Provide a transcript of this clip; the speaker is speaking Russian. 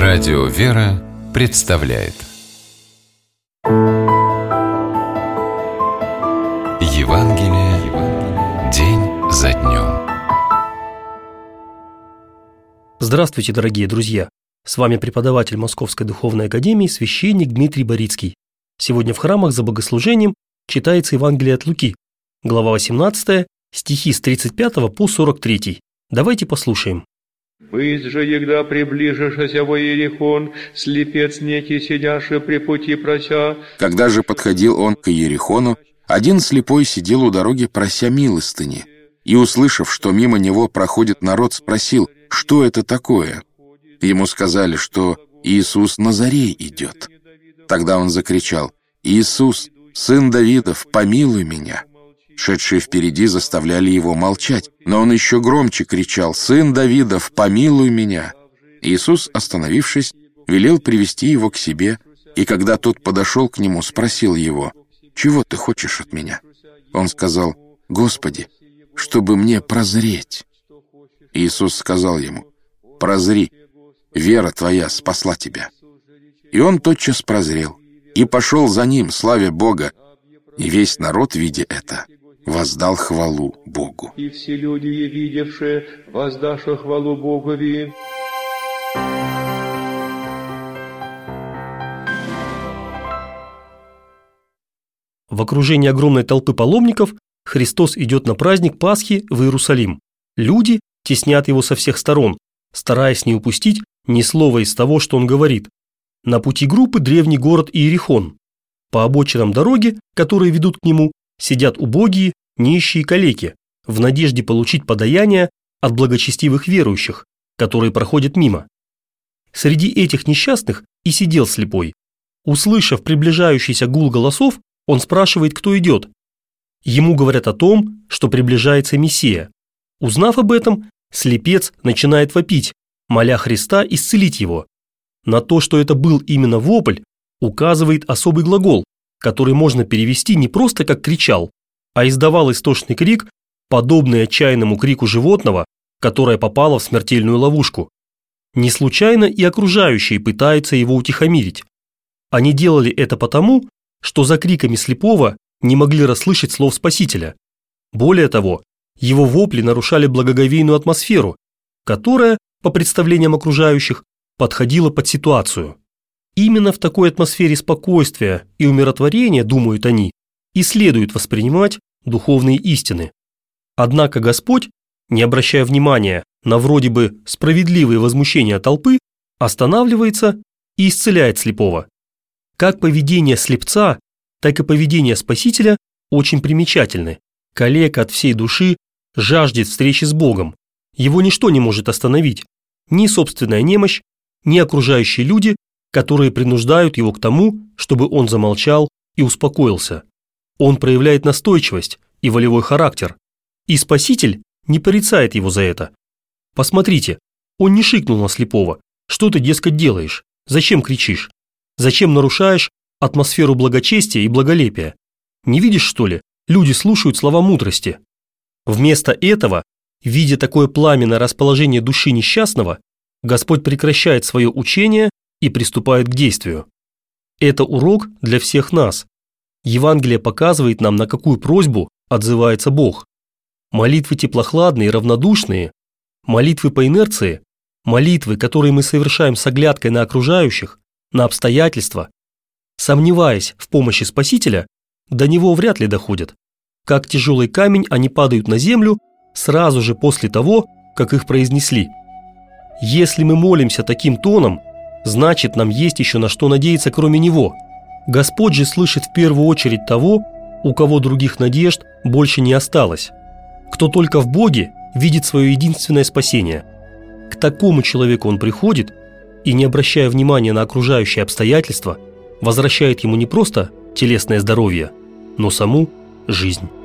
Радио «Вера» представляет Евангелие день за днем. Здравствуйте, дорогие друзья! С вами преподаватель Московской Духовной Академии, священник Дмитрий Борицкий. Сегодня в храмах за богослужением читается Евангелие от Луки, глава 18, стихи с 35 по 43. Давайте послушаем. «Бысть же, егда приближишься во Иерихон, слепец некий, сидяший при пути прося». Когда же подходил он к Иерихону, один слепой сидел у дороги, прося милостыни, и, услышав, что мимо него проходит народ, спросил, что это такое. Ему сказали, что Иисус Назарей идет. Тогда он закричал: «Иисус, сын Давидов, помилуй меня!» Шедшие впереди заставляли его молчать, но он еще громче кричал: «Сын Давидов, помилуй меня!» Иисус, остановившись, велел привести его к себе, и когда тот подошел к нему, спросил его: «Чего ты хочешь от меня?» Он сказал: «Господи, чтобы мне прозреть». Иисус сказал ему: «Прозри, вера твоя спасла тебя». И он тотчас прозрел и пошел за ним, славя Бога, и весь народ, видя это, воздал хвалу Богу. И все люди, видевшие, воздашь хвалу Богови. В окружении огромной толпы паломников Христос идет на праздник Пасхи в Иерусалим. Люди теснят его со всех сторон, стараясь не упустить ни слова из того, что он говорит. На пути группы древний город Иерихон. По обочинам дороги, которые ведут к нему, сидят убогие, нищие калеки, в надежде получить подаяние от благочестивых верующих, которые проходят мимо. Среди этих несчастных и сидел слепой. Услышав приближающийся гул голосов, он спрашивает, кто идет. Ему говорят о том, что приближается Мессия. Узнав об этом, слепец начинает вопить, моля Христа исцелить его. На то, что это был именно вопль, указывает особый глагол, который можно перевести не просто как «кричал», а издавал истошный крик, подобный отчаянному крику животного, которое попало в смертельную ловушку. Не случайно и окружающие пытаются его утихомирить. Они делали это потому, что за криками слепого не могли расслышать слов Спасителя. Более того, его вопли нарушали благоговейную атмосферу, которая, по представлениям окружающих, подходила под ситуацию. Именно в такой атмосфере спокойствия и умиротворения, думают они, и следует воспринимать духовные истины. Однако Господь, не обращая внимания на вроде бы справедливые возмущения толпы, останавливается и исцеляет слепого. Как поведение слепца, так и поведение Спасителя очень примечательны. Калека от всей души жаждет встречи с Богом. Его ничто не может остановить. Ни собственная немощь, ни окружающие люди, которые принуждают его к тому, чтобы он замолчал и успокоился. Он проявляет настойчивость и волевой характер. И Спаситель не порицает его за это. Посмотрите, он не шикнул на слепого. Что ты, дескать, делаешь? Зачем кричишь? Зачем нарушаешь атмосферу благочестия и благолепия? Не видишь, что ли, люди слушают слова мудрости? Вместо этого, видя такое пламенное расположение души несчастного, Господь прекращает свое учение и приступает к действию. Это урок для всех нас. Евангелие показывает нам, на какую просьбу отзывается Бог. Молитвы теплохладные, равнодушные, молитвы по инерции, молитвы, которые мы совершаем с оглядкой на окружающих, на обстоятельства, сомневаясь в помощи Спасителя, до него вряд ли доходят. Как тяжелый камень они падают на землю сразу же после того, как их произнесли. Если мы молимся таким тоном, значит, нам есть еще на что надеяться, кроме Него. Господь же слышит в первую очередь того, у кого других надежд больше не осталось. Кто только в Боге видит свое единственное спасение. К такому человеку Он приходит и, не обращая внимания на окружающие обстоятельства, возвращает ему не просто телесное здоровье, но саму жизнь.